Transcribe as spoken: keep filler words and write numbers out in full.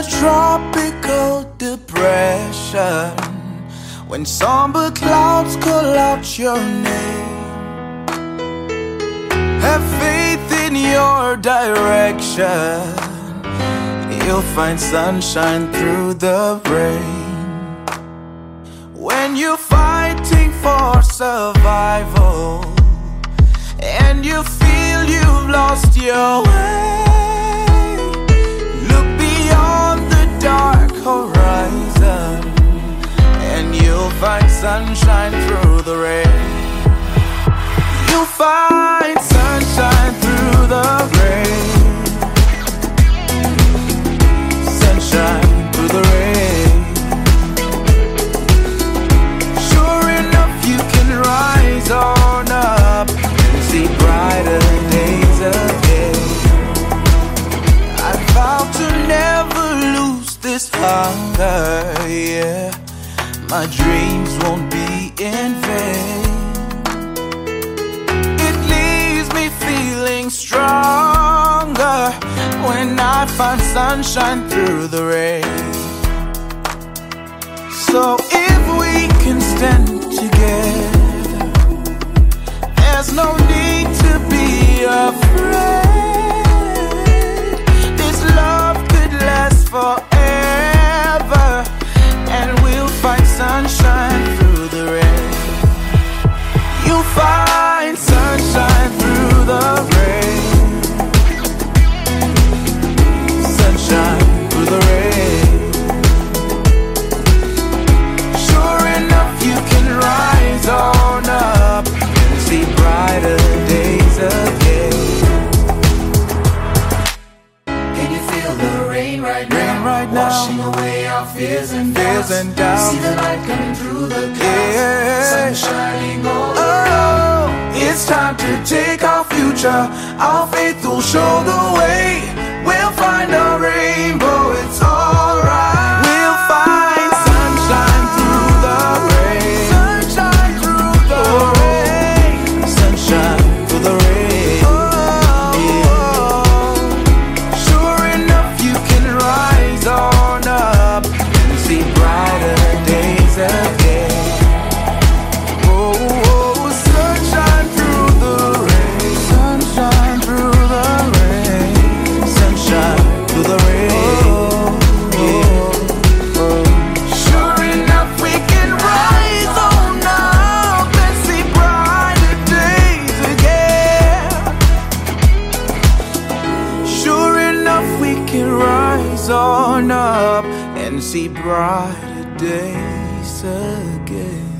a tropical depression, when somber clouds call out your name. Have faith in your direction, you'll find sunshine through the rain. When you're fighting for survival and you feel you've lost your way, look beyond the dark horizon and you'll find sunshine through the rain. You'll find sunshine through the rain. Sunshine through the rain. Sure enough, you can rise on up and see brighter days ahead. I vow to never lose this hunger, yeah. My dreams won't be in vain. It leaves me feeling stronger when I find sunshine through the rain. So if we can stand together, there's no need to be afraid. This love could last forever, and we'll find sunshine through the rain. You'll find sunshine through the rain. Sunshine through the rain. Sure enough, you can rise on up and see brighter days ahead. Can you feel the rain right now? Rain right now, washing away our fears and fears doubts. and doubts. See the light coming through the clouds. Yeah. Sun shining all Oh, around. it's time to take our future. Our faith will show the way. We'll find a rainbow, it's alright. We'll find sunshine through the rain. Sunshine through the rain. Sunshine through the rain. Oh, yeah. Sure enough, you can rise on up and see brighter days ahead. Oh, oh, sunshine through the rain. Sunshine through the rain. Sunshine through the rain. Yeah. Oh. Sure enough, we can rise on up and see brighter days again. Sure enough, we can rise on up and see brighter days again.